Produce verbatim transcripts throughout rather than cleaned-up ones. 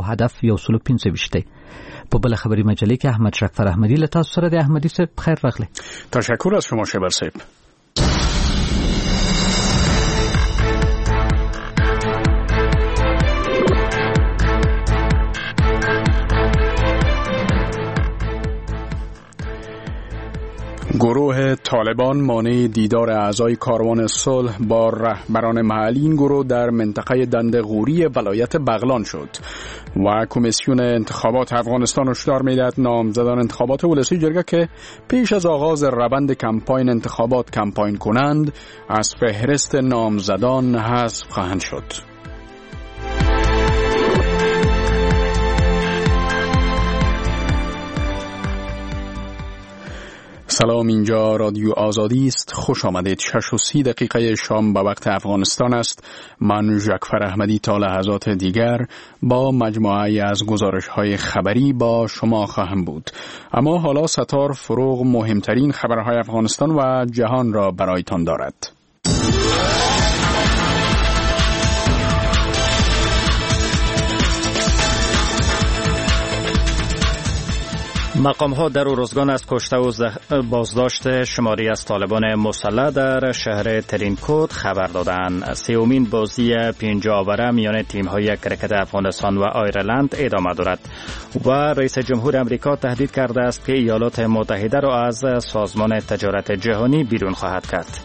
هدف یو سلو پنځه ویشت دی. په بل خبري مجلې کې احمد شکفر احمدی له تاسو سره د احمدی صاحب خیر راغلی. تشکر از شما شبر صاحب. گروه طالبان مانع دیدار اعضای کاروان صلح با رهبران محلی این گروه در منطقه دنده‌قوری ولایت بغلان شد و کمیسیون انتخابات افغانستان هشدار می‌دهد نامزدان انتخابات ولسی جرگه که پیش از آغاز روند کمپاین انتخابات کمپاین کنند از فهرست نامزدان حذف خواهند شد. سلام، اینجا رادیو آزادی است. خوش آمدید. شش و سی دقیقه شام به وقت افغانستان است. من ژکفر احمدی تا لحظات دیگر با مجموعه از گزارش‌های خبری با شما خواهم بود. اما حالا ستار فروغ مهمترین خبرهای افغانستان و جهان را برایتان دارد. مقام‌ها در اروزگان از کشته و بازداشت شماری از طالبان مسلح در شهر ترینکوت خبر دادند. سومین بازی پنجاه اوره میان تیم‌های کرکت افغانستان و آیرلند ادامه دارد و رئیس جمهور آمریکا تهدید کرده است که ایالات متحده را از سازمان تجارت جهانی بیرون خواهد کرد.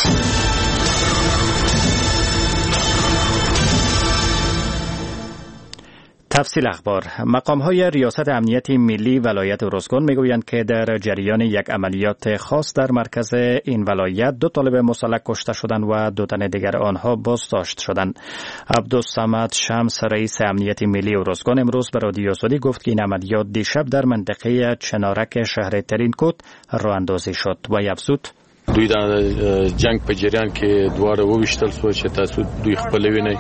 تفصیل اخبار. مقام‌های ریاست امنیت ملی ولایت اروزگان میگویند که در جریان یک عملیات خاص در مرکز این ولایت دو طالب مسلح کشته شدند و دو تن دیگر آنها بازداشت شدند. عبدالصمد شمس رئیس امنیت ملی اروزگان امروز به رادیو آزادی گفت که این عملیات دیشب در منطقه چنارک شهر ترینکوت راه اندازی شد و افزود دوی د جنگ په جریان کې دواره وویشتل شو چې تاسو دوی خپل وینئ.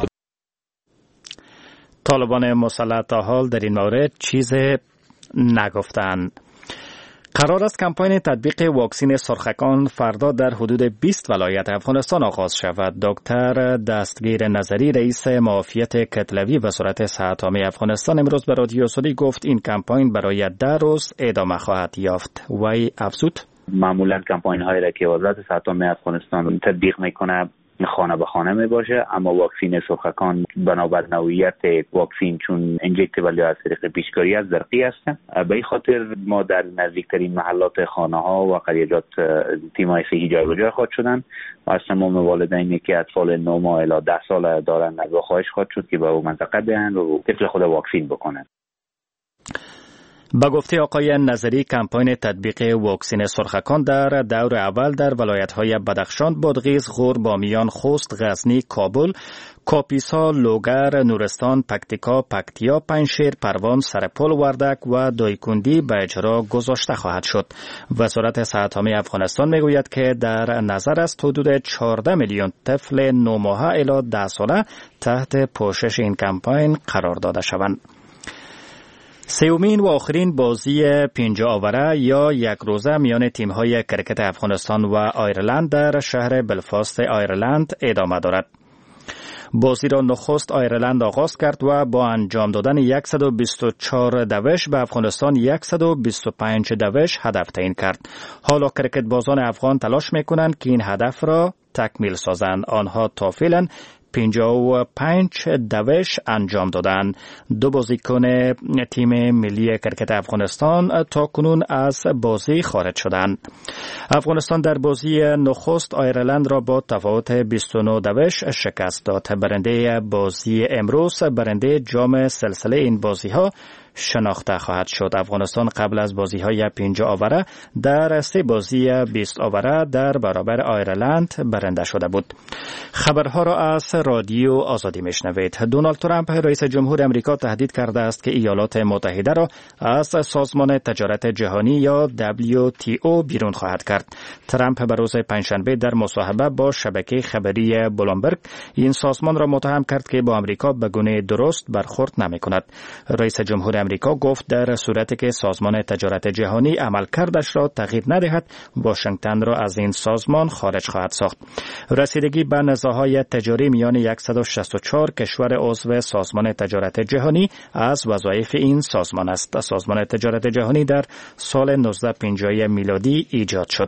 طالبان مسلح تا حال در این مورد چیز نگفتند. قرار است کمپاین تطبیق واکسین سرخکان فردا در حدود بیست ولایت افغانستان آغاز شود. دکتر دستگیر نظری رئیس معافیت کتلوی وزارت صحت عامه افغانستان امروز به رادیو آزادی گفت این کمپاین برای ده روز ادامه خواهد یافت. وی افزود معمولا کمپاین هایی را که وزارت صحت عامه افغانستان تطبیق میکنه خانه به خانه می باشه، اما واکسین سرخکان بنابر نوعیت واکسین چون انجکتیبل یا از طریق پیچکاری از زرقی هستند، به این خاطر ما در نزدیکترین محلات خانه ها و قریجات تیم‌های صحی جایگزین خواهد شدن و از تمام والدینی که اطفال نه ماه الی ده سال دارند از خواهش خواهد شد که به اون منطقه بیان و طفل خود واکسین بکنند. با گفته آقای نظری کمپاین تطبیق واکسین سرخکان در دور اول در ولایت‌های بدخشان، بادغیس، غور، بامیان، خوست، غزنی، کابل، کاپیسا، لوگر، نورستان، پکتیکا، پکتیا، پنجشیر، پروان، سرپل، وردک و دایکندی به اجرا گذاشته خواهد شد. وزارت صحت عامه افغانستان میگوید که در نظر است حدود چهارده میلیون طفل نه ماهه الی ده ساله تحت پوشش این کمپاین قرار داده شوند. سومین و آخرین بازی پنجاه اوره یا یک روزه میان تیم‌های کرکت افغانستان و آیرلند در شهر بلفاست آیرلند ادامه دارد. بازی را نخست آیرلند آغاز کرد و با انجام دادن صد و بیست و چهار دوش به افغانستان صد و بیست و پنج دوش هدف تعیین کرد. حالا کرکت بازان افغان تلاش میکنند که این هدف را تکمیل سازند. آنها تا فعلا پنجاه و پنج دوش انجام دادند. دو بازیکن تیم ملی کرکت افغانستان تا کنون از بازی خارج شدند. افغانستان در بازی نخست آیرلند را با تفاوت بیست و نه دوش شکست داد. برنده بازی امروز برنده جام سلسله این بازی ها شناخته خواهد شد. افغانستان قبل از بازی های پنجاه اوره در سه بازی بیست اوره در برابر آیرلند برنده شده بود. خبرها را از رادیو آزادی میشنوید. دونالد ترامپ رئیس جمهور آمریکا تهدید کرده است که ایالات متحده را از سازمان تجارت جهانی یا دبلیو تی او بیرون خواهد کرد. ترامپ به روز پنجشنبه در مصاحبه با شبکه خبری بلومبرگ این سازمان را متهم کرد که با آمریکا به گونه درست برخورد نمی‌کند. رئیس جمهور امریکا گفت در صورتی که سازمان تجارت جهانی عملکردش را تغییر ندهد، واشنگتن را از این سازمان خارج خواهد ساخت. رسیدگی به نزاع‌های تجاری میان صد و شصت و چهار کشور عضو سازمان تجارت جهانی از وظایف این سازمان است. سازمان تجارت جهانی در سال نوزده پنجاه میلادی ایجاد شد.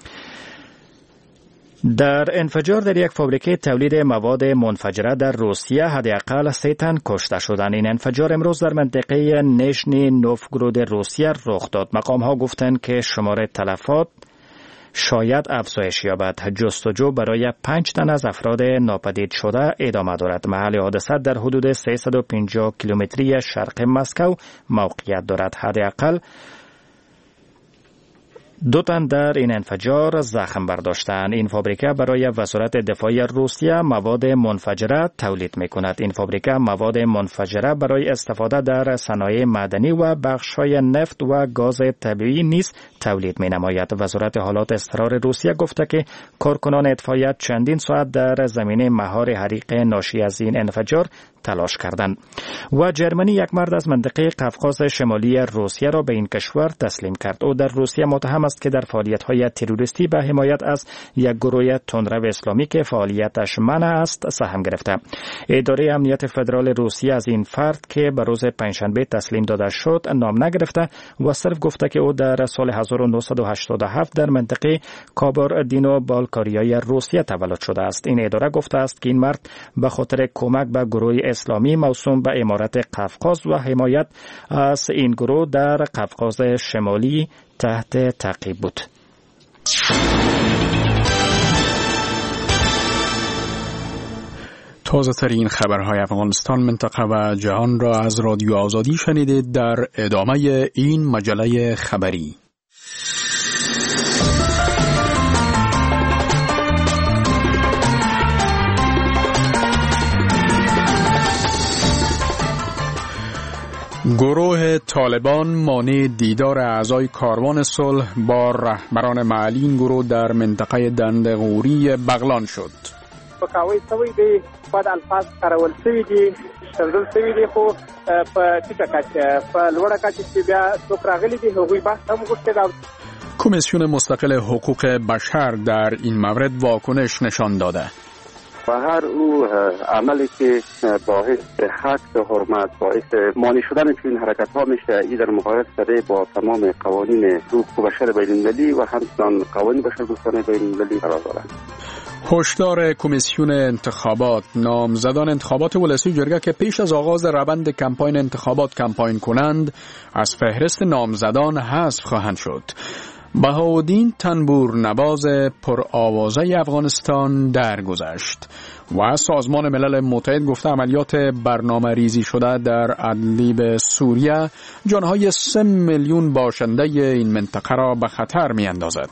در انفجار در یک فابریکه تولید مواد منفجره در روسیه حداقل سه تن کشته شدند. این انفجار امروز در منطقه نیژنی نوفگرود روسیه رخ داد. مقام‌ها گفتند که شمار تلفات شاید افزایش یابد. جستجو برای پنج تن از افراد ناپدید شده ادامه دارد. محل حادثه در حدود سیصد و پنجاه کیلومتری شرق مسکو موقعیت دارد. حداقل دو تن در این انفجار زخم برداشتند. این فابریکه برای وزارت دفاعی روسیه مواد منفجره تولید می‌کند. این فابریکه مواد منفجره برای استفاده در صنایع معدنی و بخش‌های نفت و گاز طبیعی نیز تولید می‌نماید. وزارت حالات اضطرار روسیه گفته که کارکنان اطفایی چندین ساعت در زمینه مهار حریق ناشی از این انفجار تلاش کردند. و جرمنی یک مرد از منطقه قفقاز شمالی روسیه را به این کشور تسلیم کرد. او در روسیه متهم است که در فعالیت‌های تروریستی به حمایت از یک گروه تندرو اسلامی که فعالیتش منع است سهم گرفته. اداره امنیت فدرال روسیه از این فرد که به روز پنجشنبه تسلیم داده شد نام نگرفته و صرف گفته که او در سال هزار و نهصد و هشتاد و هفت در منطقه کاباردینو بالکاریای روسیه تولد شده است. این اداره گفته است که این مرد به خاطر کمک به گروه اسلامی موسوم به امارت قفقاز و حمایت از این گروه در قفقاز شمالی تحت تعقیب بود. تازه ترین خبرهای افغانستان، منطقه و جهان را از رادیو آزادی شنیدید. در ادامه این مجله خبری گروه طالبان مانع دیدار اعضای کاروان صلح با رهبران محلی این گروه در منطقه دندغوری بغلان شد. پکاوی سوی دی بعد الفاظ کارول سوی دی شندل سوی دی خو په ټیټه کچه په لوړه کچه چې بیا څوک راغلي دي هغوی بحث هم وکړي. دا کمیسیون مستقل حقوق بشر در این مورد واکنش نشان داده. و هر او عملی که باعث حق حرمت، باعث مانع شدن چنین حرکت ها میشه، این در مقایسه شده با تمام قوانین حقوق بشر بین المللی و همچنان قوانین بشر دوستانه بین المللی قرار دارند. هشدار کمیسیون انتخابات: نامزدان انتخابات ولسی جرگه که پیش از آغاز روند کمپاین انتخابات کمپاین کنند از فهرست نامزدان حذف خواهند شد. بهاءالدین تنبور نواز پرآوازه افغانستان درگذشت و سازمان ملل متحد گفته عملیات برنامه ریزی شده در ادلیب سوریه جانهای سه میلیون باشنده این منطقه را به خطر می اندازد.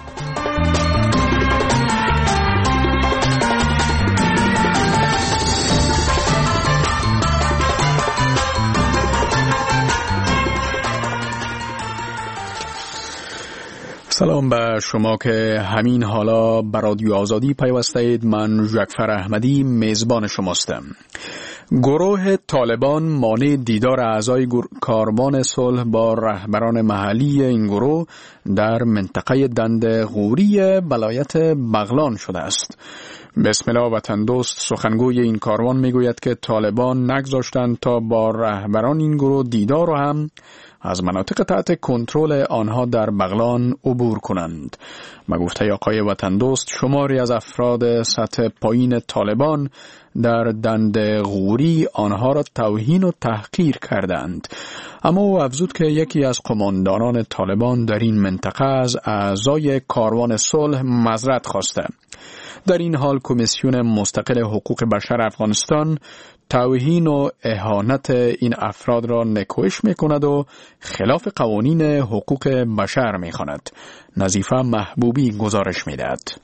سلام به شما که همین حالا به رادیو آزادی پیوسته اید. من جعفر احمدی میزبان شماستم. گروه طالبان مانع دیدار اعضای کاروان صلح با رهبران محلی این گروه در منطقه دندغوری ولایت بغلان شده است. بسم الله وطن دوست سخنگوی این کاروان میگوید که طالبان نگذاشتند تا با رهبران این گروه دیدار و هم از مناطق تحت کنترل آنها در بغلان عبور کنند. به گفته آقای وطن دوست شماری از افراد سطح پایین طالبان در دندغوری آنها را توهین و تحقیر کردند. اما او افزود که یکی از قماندانان طالبان در این منطقه از اعضای کاروان صلح معذرت خواسته. در این حال کمیسیون مستقل حقوق بشر افغانستان توهین و اهانت این افراد را نکوش می کند و خلاف قوانین حقوق بشر می خواند. نظیفه محبوبی گزارش می دهد.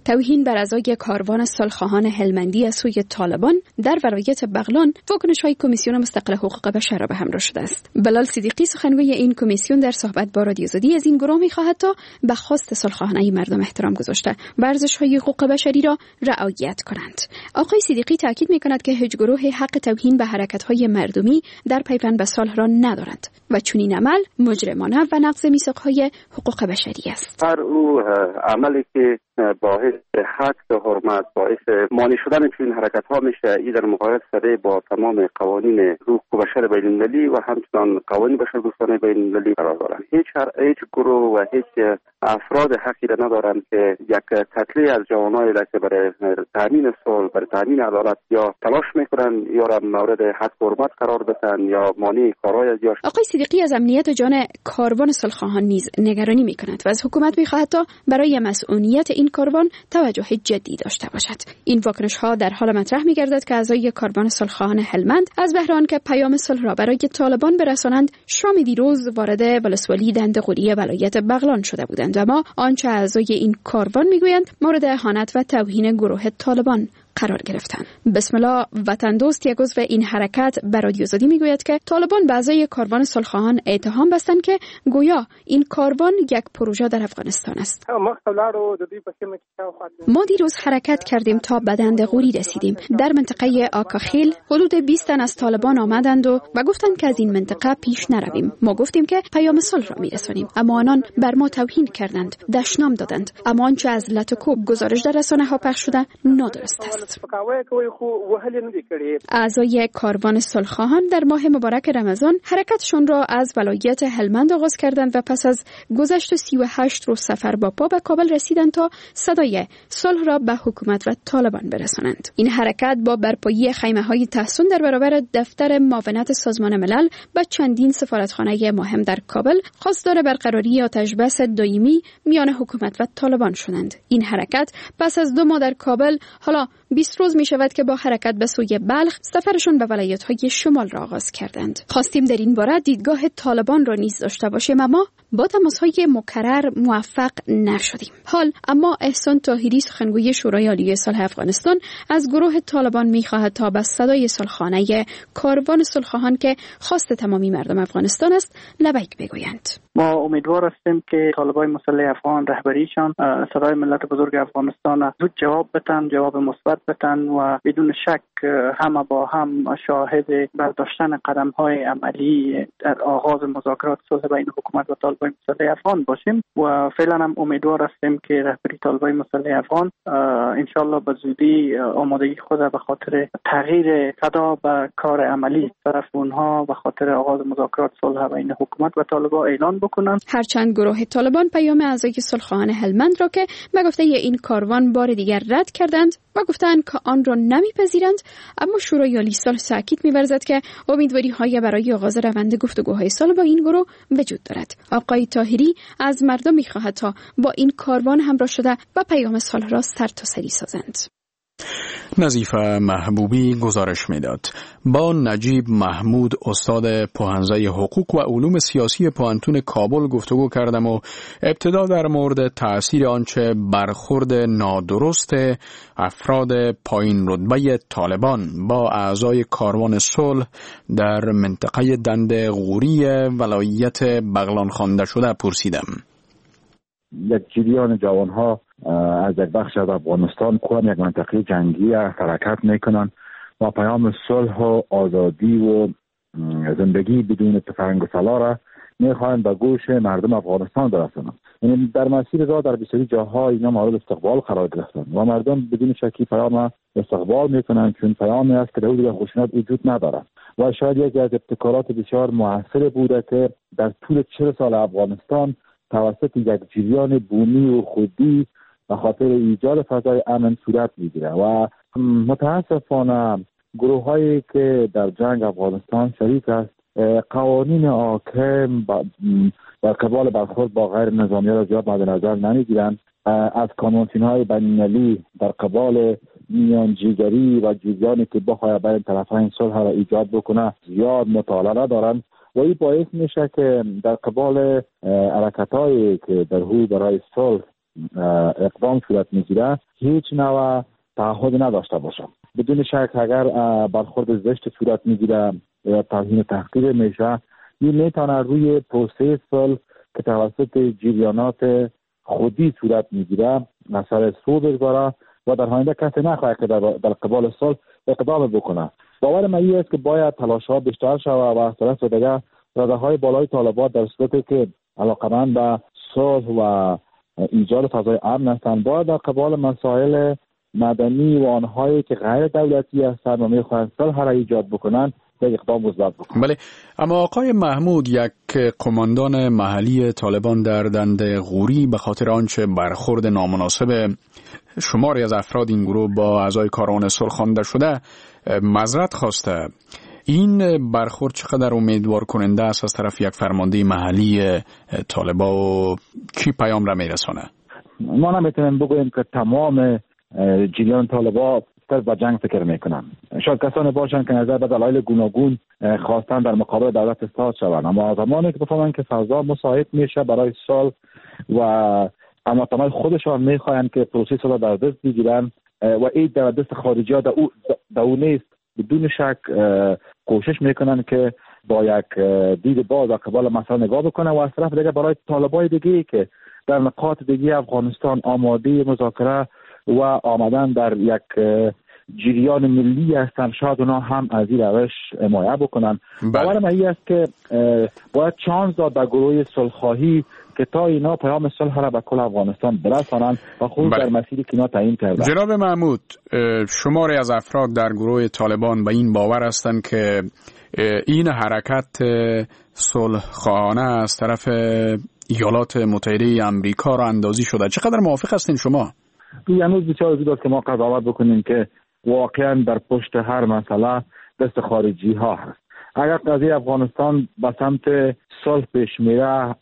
توهین بر اعضای کاروان صلح‌خواهان هلمندی از سوی طالبان در ولایت بغلان واکنش‌های کمیسیون مستقل حقوق بشر را به همراه شده است. بلال صدیقی سخنگوی این کمیسیون در صحبت با رادیو زدی از این گروه می‌خواهد تا به خواست صلح‌خواهانه مردم احترام گذاشته و ارزش‌های حقوق بشری را رعایت کنند. آقای صدیقی تاکید می‌کند که هیچ گروه حق توهین به حرکت‌های مردمی در پیوند به صلح را ندارد و چنین عمل مجرمانه و نقض میثاق‌های حقوق بشری است. هر او عملی که باعث حق و حرمت، باعث مانع شدن چنین حرکت ها میشه، این در مقایسه شده با تمام قوانین حقوق بشر بین المللی و همچنان قوانین بشردوستانه بین المللی قرار دارند. هیچ هیچ گروه و هیچ افراد حقی را ندارند که یک قتل از جوانایی را که برای تامین صلح، برای تامین عدالت یا تلاش میکنند یا را مورد حق و حرمت قرار بدن یا مانع کارهای از یا. آقای صدیقی از امنیت جان کاروان صلح‌خواهان نیز نگرانی میکند و از حکومت میخواهد تا برای مسئولیت این کاروان توجه جدی داشته باشد. این واکنش ها در حال مطرح می‌گردد که اعضای کاروان صلح‌خواهان هلمند از بهران که پیام صلح را برای طالبان برسانند شام دیروز وارد ولسوالی دنده‌قوری ولایت بغلان شده بودند، اما آنچه اعضای این کاروان میگویند مورد اهانت و توهین گروه طالبان قرار گرفتند. بسم الله وطن دوست یک عضو این حرکت به رادیو زدی میگوید که طالبان به اعضای کاروان صلح‌خواهان اتهام بستند که گویا این کاروان یک پروژه در افغانستان است. ما دیروز حرکت کردیم تا به دنده‌قوری رسیدیم. در منطقه آکاخیل حدود بیست تن از طالبان آمدند و, و گفتند که از این منطقه پیش نرویم. ما گفتیم که پیام صلح را میرسانیم، اما آنان بر ما توهین کردند، دشنام دادند. اما آنچه از لتوکوب گزارش در رسانه‌ها پخش شده نادرست است. اعضای کاروان صلح‌خواهان در ماه مبارک رمضان حرکتشون را از ولایت هلمند آغاز کردند و پس از گذشت سی و هشت روز سفر با پا به کابل رسیدند تا صدای صلح را به حکومت و طالبان برسانند. این حرکت با برپایی خیمه‌های تحصن در برابر دفتر معاونت سازمان ملل و چندین سفارتخانه مهم در کابل خواستار برقراری آتش‌بس دائمی میان حکومت و طالبان شدند. این حرکت پس از دو ماه در کابل حالا بیست روز می شود که با حرکت به سوی بلخ سفرشون به ولایت‌های شمال را آغاز کردند. خواستیم در این باره دیدگاه طالبان را نیز داشته باشیم، اما با تماس‌های مکرر موفق نشدیم. حال اما احسان طاهری سخنگوی شورای عالی صلح افغانستان از گروه طالبان می‌خواهد تا به صدای صلح‌خوانه کاروان صلح‌خواهان که خواست تمامی مردم افغانستان است لبیک بگویند. ما امیدوار هستیم که طالبان مسلح افغان رهبریشان صدای ملت بزرگ افغانستان زود جواب بدن، جواب مثبت بدن و بدون شک همه با هم شاهد برداشتن قدم‌های عملی در آغاز مذاکرات صلح بین حکومت و طالبان مسلح افغان باشیم و فعلا هم امیدوار هستیم که رهبری طالبان مسلح افغان ان شاء الله به زودی آمادگی خود به خاطر تغییر صدا به کار عملی طرف اونها به خاطر آغاز مذاکرات صلح بین حکومت و طالبان اعلان بکنند. هرچند گروه طالبان پیام اعضای صلح‌خواهان هلمند را که به گفته این کاروان بار دیگر رد کردند و گفتند که آن را نمیپذیرند، اما شورای عالی صلح تاکید می‌ورزد که امیدواری‌های برای آغاز روند گفتگوهای صلح با این گروه وجود دارد. آقای طاهری از مردم می‌خواهد تا با این کاروان همراه شده و پیام صلح را سرتاسری سازند. نظیفه محبوبی گزارش میداد. با نجیب محمود استاد پوهنځی حقوق و علوم سیاسی پوهنتون کابل گفتگو کردم و ابتدا در مورد تأثیر آنچه برخورد نادرست افراد پایین رتبه طالبان با اعضای کاروان صلح در منطقه دنده‌قوری ولایت بغلان خوانده شده پرسیدم. یک جریان جوانها از یک بخش از افغانستان که یک منطقه جنگی حرکت میکنن و پیام صلح و آزادی و زندگی بدون تفنگ و سلاح را میخواهند به گوش مردم افغانستان برسانند. یعنی در مسیر راه در بسیاری جاها اینا مورد استقبال قرار گرفتن و مردم بدون شکی پیام استقبال میکنند، چون پیامی است که در حدود خشونت وجود ندارد و شاید یکی از ابتکارات بسیار موثر بوده که در طول چهل سال افغانستان توسط یک جریان بومی و خودی به خاطر ایجاد فضای امن صورت میگیره و متاسفانه گروه هایی که در جنگ افغانستان شریک است قوانین حاکم در قبال برخورد با غیر نظامی را زیاد مد نظر نمیگیرند. از کانونسیون های بین‌المللی در قبال میانجیگری و جریانی که بخواهد بین طرفین صلح را ایجاد بکنه زیاد مطالعه ندارند و این باعث میشه که در قبال حرکت‌هایی که در حول برای صلح اقدام صورت میگیره هیچ نوع تعهد نداشته باشه. بدون شک اگر برخورد زشت صورت میگیره یا توهین تحقیر میشه، این میتونه روی پروسه صلح که توسط جریانات خودی صورت میگیره مسئله سود بگذاره و در آینده کسی نخواهد که در, در قبال صلح اقدام بکنه. باور من این است که باید تلاش‌ها بیشتر شود و از طرف دیگر راده‌های بالای طالبان در صورتی که علاقمند به صلح و ایجاد فضای امن هستند باید در قبال مسائل مدنی و آنهایی که غیر دولتی هستند و میخواهند صلح را ایجاد بکنند یک اقدام مثبت بکنند. بله، اما آقای محمود، یک قماندان محلی طالبان در دنده غوری به خاطر آنچه برخورد نامناسب شماری از افراد این گروه با اعضای کاروان صلح خوانده شده معذرت خواسته. این برخورد چقدر امیدوار کننده است از طرف یک فرمانده محلی طالبان و کی پیام را میرسانه؟ ما نمیتونیم بگوییم که تمام جریان طالبان صرف به جنگ فکر میکنن. شاید کسانی باشند که نظر به دلایل گوناگون خواستن در مقابل دولت استاد شوند، اما زمانی که بفهمند که فضا مساعد میشه برای صلح و اما تمام خودشان میخواهند که پروسه صلح در دست بگیرن و این در دست خارجی ها در او, در او نیست، بدون شک کوشش میکنن که با یک دید باز و قبال مسئله نگاه بکنن و از طرف دیگه برای طالبای دیگه که در نقاط دیگه افغانستان آماده مذاکره و آمدن در یک جریان ملی هستن، شاید اونا هم از این روش حمایت بکنن. باور من این است که باید چانس داد در گروه صلح‌خواهی که تا اینا پیام صلح را به کل افغانستان برسانند و خود در مسیری که اینا تعیین کردن. جناب محمود، شماری از افراد در گروه طالبان به این باور هستند که این حرکت صلح‌خواهانه از طرف ایالات متحده آمریکا را اندازی شده. چقدر موافق هستین شما؟ این هنوز بسیار زود است که ما قضاوت بکنیم که واقعا در پشت هر مسئله دست خارجی ها هست. اگر قضیه افغانستان به سمت صلح پیش میره،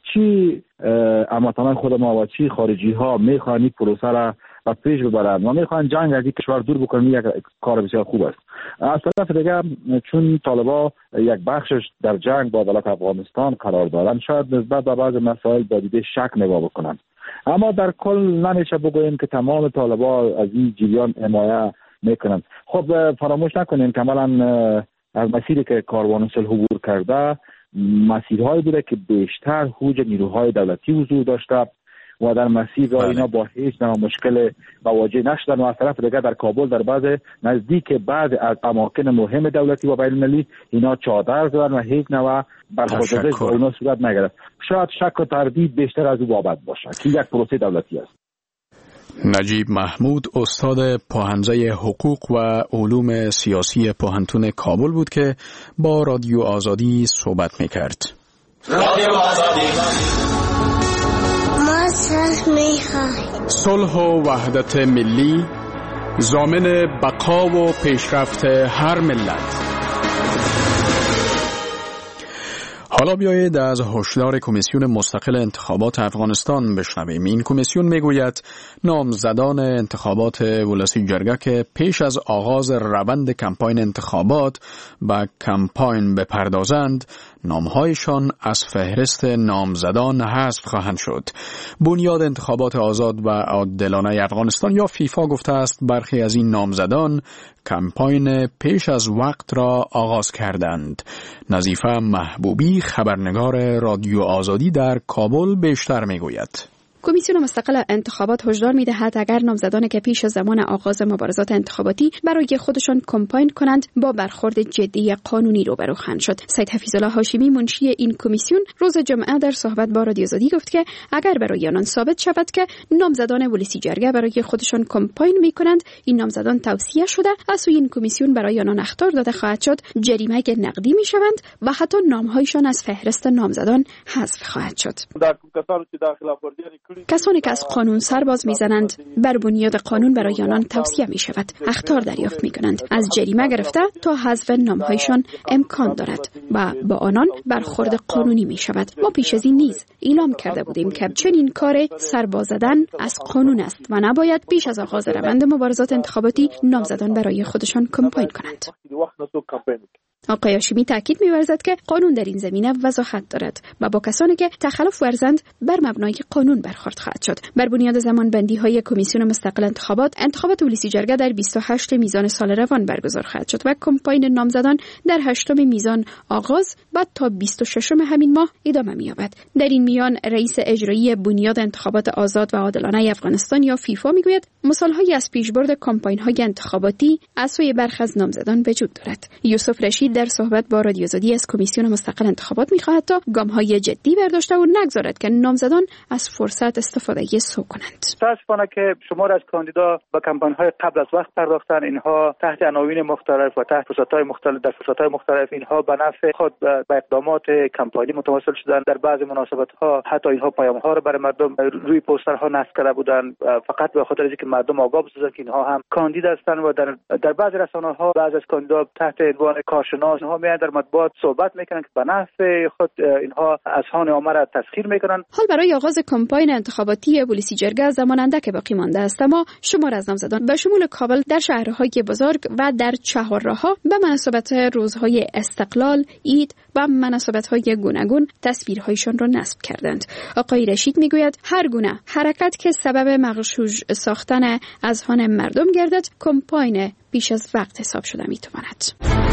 چی اماتمان خود ما و چی خارجی ها میخوان این پروسه را به پیش ببرن و میخوان جنگ از این کشور دور بکنن، یک کار بسیار خوب است. از طرف دیگه چون طالبان یک بخشش در جنگ با دولت افغانستان قرار دارن، شاید نسبت به بعض مسائل با دید شک نگاه بکنن، اما در کل نمیشه بگوییم که تمام طالبان از این جریان حمایت میکنن. خب فراموش نکنیم که عملاً از مسیری که کاروان صلح عبور کرده مسیرهایی بوده که بیشتر هوج نیروهای دولتی حضور داشته و در مسیر را اینا با هیچ نوع مشکل مواجه نشدن و از طرف دیگه در کابل در بعض نزدیک بعض از اماکن مهم دولتی و بین المللی اینا چادر زدن و هیچ نوع برخورداری با اونا صورت نگرفت. شاید شک و تردید بیشتر از او بابت باشه که یک پروسه دولتی است. نجیب محمود، استاد پاهنجه حقوق و علوم سیاسی پاهنتون کابل بود که با رادیو آزادی صحبت میکرد. رادیو آزادی ما صلح میخوایم. صلح و وحدت ملی ضامن بقا و پیشرفت هر ملت. حالا بیایید از هشدار کمیسیون مستقل انتخابات افغانستان بشنویم. این کمیسیون میگوید نامزدان انتخابات ولسی جرگه که پیش از آغاز روند کمپاین انتخابات با کمپاین بپردازند، نامهایشان از فهرست نامزدان حذف خواهند شد. بنیاد انتخابات آزاد و عادلانه افغانستان یا فیفا گفته است برخی از این نامزدان کمپاین پیش از وقت را آغاز کردند. نظیفه محبوبی، خبرنگار رادیو آزادی در کابل، بیشتر میگوید. کمیسیون مستقل انتخابات هشدار می‌دهد اگر نامزدانی که پیش از زمان آغاز مبارزات انتخاباتی برای خودشان کمپاین کنند با برخورد جدی قانونی روبرو خواهند شد. سید حفیظالله هاشمی، منشی این کمیسیون، روز جمعه در صحبت با رادیو آزادی گفت که اگر برای آنان ثابت شود که نامزدان ولسی جرگه برای خودشان کمپاین می‌کنند، این نامزدان توصیه شده از سوی این کمیسیون برای آنان اخطار داده خواهد شد، جریمه نقدی می‌شوند و حتی نام‌هایشان از فهرست نامزدان حذف خواهد شد. کسانی که از قانون سرباز میزنند بر بنیاد قانون برای آنان توصیه می شود اخطار دریافت می کنند. از جریمه گرفته تا حذف نامهایشان امکان دارد و با آنان برخورد قانونی می شود. ما پیش از این نیز اعلام کرده بودیم که چنین کار سرباز زدن از قانون است و نباید پیش از آغاز روند مبارزات انتخاباتی نامزدان برای خودشان کمپاین کنند. آقای هاشمی تاکید می‌ورزد که قانون در این زمینه وضاحت دارد و با کسانی که تخلف ورزند بر مبنای قانون برخورد خواهد شد. بر بنیاد زمانبندی‌های کمیسیون مستقل انتخابات، انتخابات ولسی جرگه در بیست و هشتم میزان سال روان برگزار خواهد شد و کمپاین نامزدان در هشتم میزان آغاز بعد تا بیست و ششم همین ماه ادامه می‌یابد. در این میان رئیس اجرایی بنیاد انتخابات آزاد و عادلانه افغانستان یا فیفا میگوید مثال‌هایی از پیشبرد کمپاین‌های انتخاباتی از سوی برخی از نامزدان وجود دارد. یوسف رشید در صحبت با رادیو آزادی از کمیسیون مستقل انتخابات می‌خواهد تا گام‌های جدی برداشته و نگذارد که نامزدان از فرصت استفاده سوء کنند. متأسفانه که شمار از کاندیدا به کمپاین‌های قبل از وقت پرداختن، اینها تحت عناوین مختلف و تحت فرصت‌های مختلف در فرصت‌های مختلف اینها به نفع خود به اقدامات کمپانی متواصل شدن. در بعضی مناسبت‌ها حتی اینها پیام‌ها را برای مردم روی پوسترها نصب کرده بودند فقط به خاطر اینکه مردم آگاه بسازند که اینها هم کاندید هستند. و در در بعضی رسانه‌ها بعضی از کاندیدا تحت عنوان کارشناس اینها میان در مطبوعات صحبت میکنن که به نفع خود اینها اذهان عامه را تسخیر میکنن. حال برای آغاز کمپاین انتخاباتی ولسی جرگه زمان اندک باقی مانده است، اما شمار از نامزدان به شمول کابل در شهرهای بزرگ و در چهارراه‌ها به مناسبت روزهای استقلال، عید و مناسبت‌های گوناگون تصویرهایشان را نصب کردند. آقای رشید میگوید هر گونه حرکت که سبب مغشوش ساختن اذهان مردم گردد کمپاین بیش از وقت حساب شده میتواند.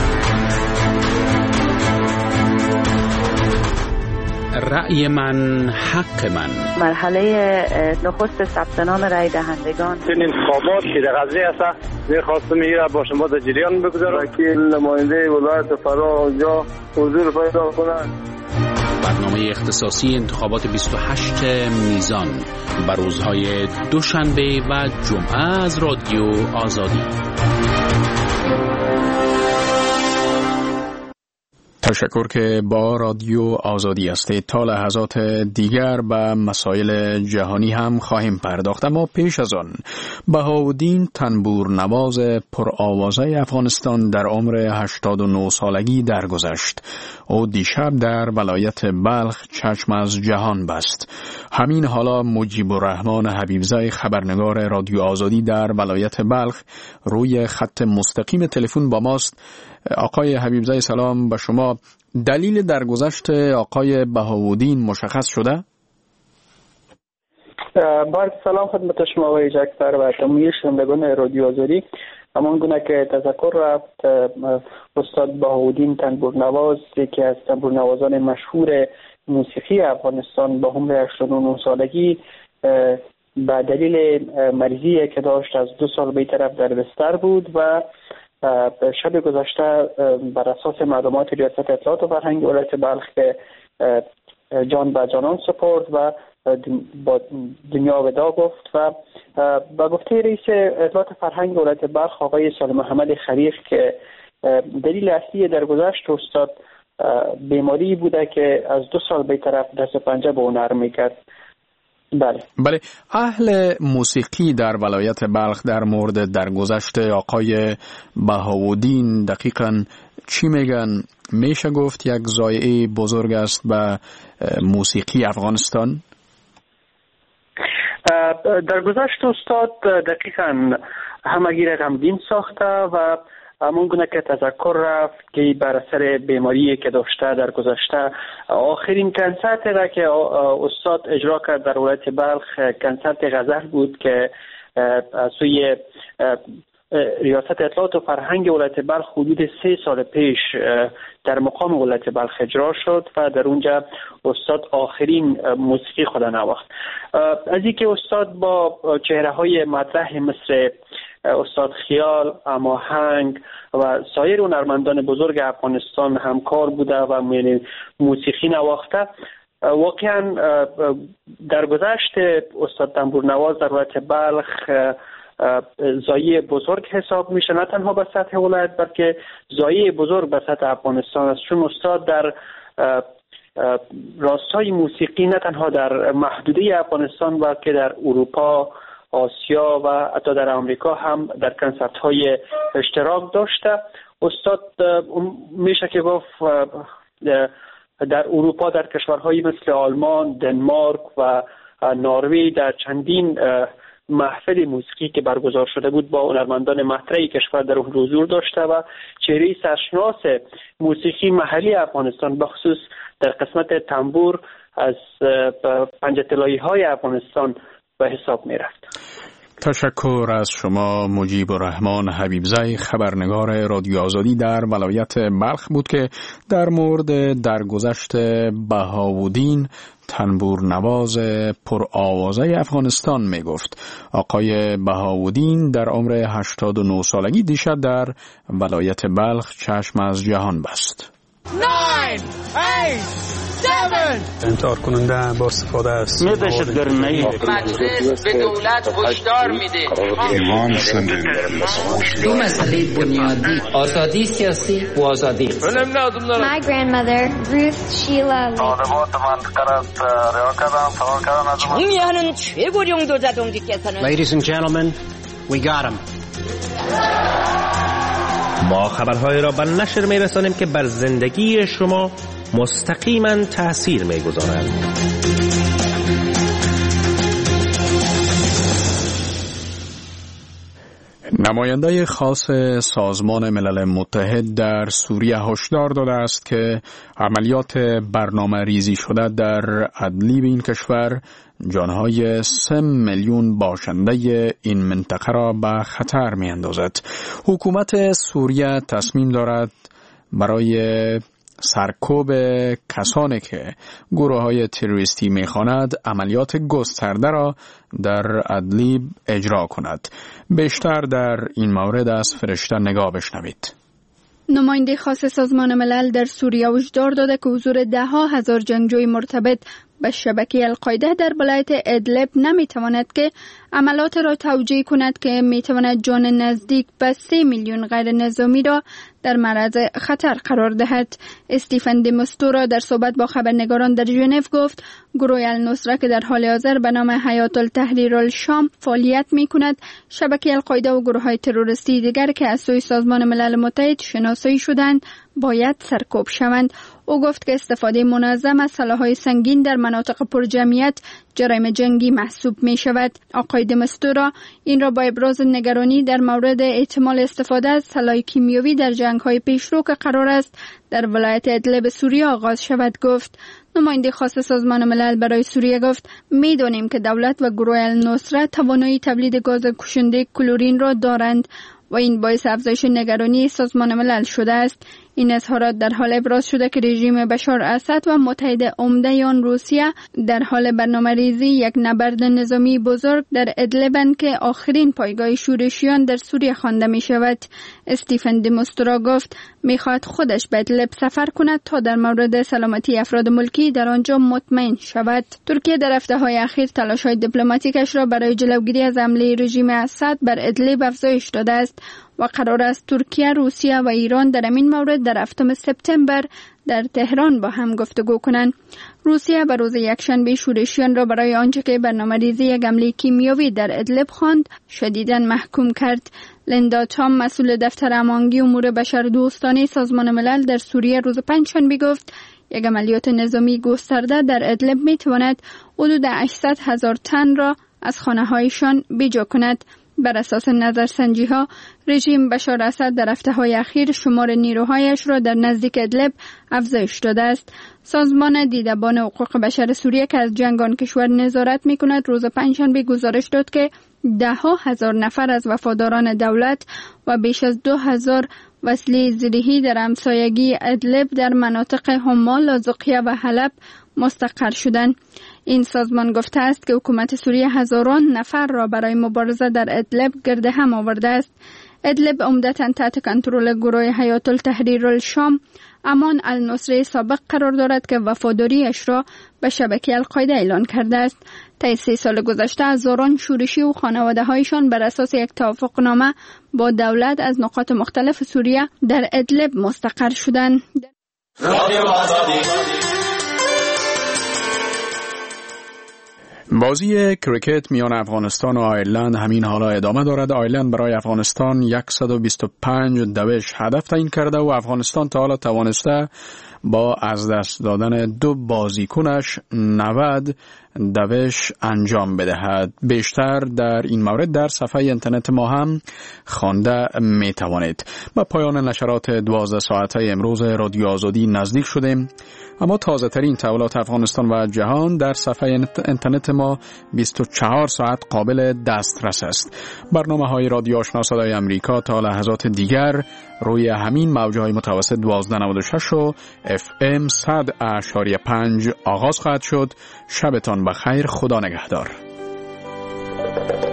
رأی من حق من. مرحله نخست ثبت نام رأی دهندگان این انتخابات که در قضیه است می‌خواستم میره با شما در جریان بگذارم که نماینده ولایت فرا اونجا حضور پیدا کنند. برنامه اختصاصی انتخابات بیست و هشت میزان بر روزهای دوشنبه و جمعه از رادیو آزادی. تشکر که با رادیو آزادی هستید. تا لحظات دیگر به مسائل جهانی هم خواهیم پرداخت، اما پیش از آن بهاءالدین تنبورنواز پرآوازه افغانستان در عمر هشتاد و نه سالگی درگذشت. او دیشب در ولایت بلخ چشم از جهان بست. همین حالا مجیب الرحمن حبیبزای خبرنگار رادیو آزادی در ولایت بلخ روی خط مستقیم تلفن با ماست. آقای حبیبزای سلام به شما. دلیل درگذشت آقای بهاءالدین مشخص شده؟ با سلام خدمت شما آقای جکسر و تمامی شنوندگان رادیو آزادی. همان گونه که تذکر رفت، استاد بهاءالدین تنبورنواز یکی از تنبورنوازان مشهور موسیقی افغانستان با عمر هشتاد و نه سالگی به دلیل مریضی که داشت از دو سال به طرف در بستر بود و شب گذشته بر اساس معلومات ریاست اطلاعات و فرهنگ ولایت بلخ که جان به جانان سپرد و با دنیا ودا گفت و با گفته رئیس اطلاعات فرهنگ ولایت بلخ آقای سالم محمد خریق که دلیل اصلی درگذشت استاد بیماری بوده که از دو سال به طرف دست پنجه به اون نرم میکرد. بله بله اهل موسیقی در ولایت بلخ در مورد درگذشت آقای بهاءالدین دقیقاً چی میگن؟ میشه گفت یک ضایعه بزرگ است به موسیقی افغانستان؟ درگذشت استاد دقیقاً همگی را غمگین ساخته و همون گونه که تذکر رفت که بر اثر بیماری که داشته در گذشته آخرین کنسرت را که استاد اجرا کرد در ولایت بلخ کنسرت غزل بود که از سوی ریاست اطلاعات و فرهنگ ولایت بلخ حدود سه سال پیش در مقام ولایت بلخ اجرا شد و در اونجا استاد آخرین موسیقی خود نواخت. از اینکه استاد با چهره های مطرح مثل استاد خیال، اماهنگ و سایر هنرمندان بزرگ افغانستان همکار بوده و موسیقی نواخته، واقعا درگذشت استاد تنبورنواز در ولایت بلخ ضایعه بزرگ حساب میشه، نه تنها به سطح ولایت بلکه ضایعه بزرگ به سطح افغانستان است، چون استاد در راستای موسیقی نه تنها در محدوده افغانستان بلکه در اروپا، آسیا و حتی در آمریکا هم در کنسرت های اشتراک داشته. استاد میشه که گفت در اروپا در کشورهایی مثل آلمان، دنمارک و نروژ در چندین محفل موسیقی که برگزار شده بود با هنرمندان مطرح کشور در اون حضور داشته و چهره سرشناس موسیقی محلی افغانستان بخصوص در قسمت تنبور از پنجه طلایی های افغانستان به حساب می رفت. تشکر از شما مجیب الرحمن حبیبزی، خبرنگار رادیو آزادی در ولایت بلخ بود که در مورد درگذشت بهاودین تنبور نواز پرآوازه افغانستان می گفت. آقای بهاودین در عمر هشتاد و نه سالگی دیشب در ولایت بلخ چشم از جهان بست. nine, eight, seven انتحار کننده با استفاده است. مجلس به دولت هشدار میده. دو مسئله بنیادی، آزادی سیاسی و آزادی اقتصادی. My grandmother, Ruth Sheila 중요한 최고령 도자동지께서는 Ladies and gentlemen, we got him. ما خبرهای را به نشر می‌رسانیم که بر زندگی شما مستقیما تأثیر می‌گذارند. نماینده خاص سازمان ملل متحد در سوریه هشدار داده است که عملیات برنامه ریزی شده در ادلیب این کشور جانهای سه میلیون باشنده این منطقه را به خطر می اندازد. حکومت سوریه تصمیم دارد برای سرکوب کسانی که گروه های تروریستی می خواند عملیات گسترده را در ادلیب اجرا کند. بیشتر در این مورد از فرشته نگاه بشنوید. نماینده خاص سازمان ملل در سوریه هشدار داده که حضور ده ها هزار جنگجوی مرتبط به شبکه القاعده در ولایت ادلب نمیتواند که عملات را توجیه کند که میتواند جان نزدیک به سه میلیون غیر نظامی را در معرض خطر قرار دهد. استیفن دی مستورا در صحبت با خبرنگاران در ژنو گفت گروه النصره که در حال حاضر به نام حیات التحریر الشام فعالیت می کند شبکه القاعده و گروه های تروریستی دیگر که از سوی سازمان ملل متحد شناسایی شدند باید سرکوب شوند. او گفت که استفاده منظم از سلاح‌های سنگین در مناطق پرجمعیت جرایم جنگی محسوب می شود. آقای دمستورا این را با ابراز نگرانی در مورد احتمال استفاده از سلاح کیمیایی در جنگ‌های پیشرو که قرار است در ولایت ادلب سوریه آغاز شود گفت. نماینده خاص سازمان ملل برای سوریه گفت می‌دانیم که دولت و گروه النصره توانایی تولید گاز کشنده کلورین را دارند و این باعث افزایش نگرانی سازمان ملل شده است. این اظهارات در حال ابراز شده که رژیم بشار اسد و متحد عمده آن روسیه در حال برنامه‌ریزی یک نبرد نظامی بزرگ در ادلب که آخرین پایگاه شورشیان در سوریه خوانده می شود. استیفن دی مستورا گفت میخواهد خودش به ادلب سفر کند تا در مورد سلامتی افراد ملکی در آنجا مطمئن شود. ترکیه در هفته‌های اخیر تلاش‌های دیپلماتیکش را برای جلوگیری از حمله رژیم اسد بر ادلب افزایش داده است و قرار است ترکیه، روسیه و ایران در این مورد در هفتم سپتامبر در تهران با هم گفتگو کنند. روسیه به روز یکشنبه شورشیان را برای آنچه که برنامه‌ریزی یک حمله کیمیایی در ادلب خواند شدیداً محکوم کرد. لیندا تام مسئول دفتر امانگی امور بشردوستانه سازمان ملل در سوریه روز پنجشنبه گفت یک عملیات نظامی گسترده در ادلب میتواند حدود هشتصد هزار تن را از خانه‌هایشان بیجا کند. بر اساس نظرسنجی ها رژیم بشار اسد در هفته‌های اخیر شمار نیروهایش را در نزدیک ادلب افزایش داده است. سازمان دیدبان حقوق بشر سوریه که از جنگ آن کشور نظارت می‌کند روز پنجشنبه گزارش داد که ده ها هزار نفر از وفاداران دولت و بیش از دو هزار وسیله زرهی در همسایگی ادلب در مناطق حما، لاذقیه و حلب مستقر شدند. این سازمان گفته است که حکومت سوریه هزاران نفر را برای مبارزه در ادلب گرد هم آورده است. ادلب عمدتاً تحت کنترل گروه حیات التحریر الشام امان النصره سابق قرار دارد که وفاداریش را به شبکه القاعده اعلان کرده است. طی سه سال گذشته هزاران شورشی و خانواده هایشان بر اساس یک توافقنامه با دولت از نقاط مختلف سوریه در ادلب مستقر شدند. بازی کریکت میان افغانستان و آیرلند همین حالا ادامه دارد. آیرلند برای افغانستان صد و بیست و پنج دوش هدف تعیین کرده و افغانستان تا حالا توانسته با از دست دادن دو بازیکنش نود دوش انجام بدهد. بیشتر در این مورد در صفحه اینترنت ما هم خوانده می توانید. با پایان نشرات دوازده ساعته امروز رادیو آزادی نزدیک شدیم، اما تازه ترین تحولات افغانستان و جهان در صفحه اینترنت ما بیست و چهار ساعت قابل دسترس است. برنامه های رادیو آشنا صدای امریکا تا لحظات دیگر روی همین موجهای متوسط دوازده نود و شش و اف ام صد اشاری پنج آغاز خواهد شد. شبتان بخیر. خدا نگهدار.